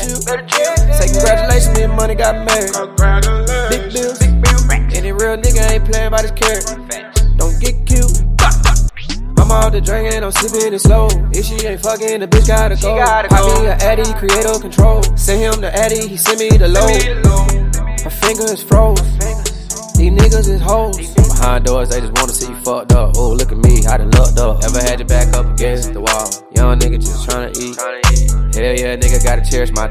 Say congratulations, me and money got married. Big bills, any real nigga ain't playing by this carrot. Don't get cute. I'm out the drinking, I'm sipping it slow. If she ain't fucking, the bitch gotta go. I be an addy, creator control. Send him the addy, he send me the load. Her fingers froze. These niggas is hoes. Behind doors, they just wanna see you fucked up. Oh, look at me, I done looked up. Ever had your back up against the wall? Young nigga just tryna eat. Hell yeah, nigga gotta cherish my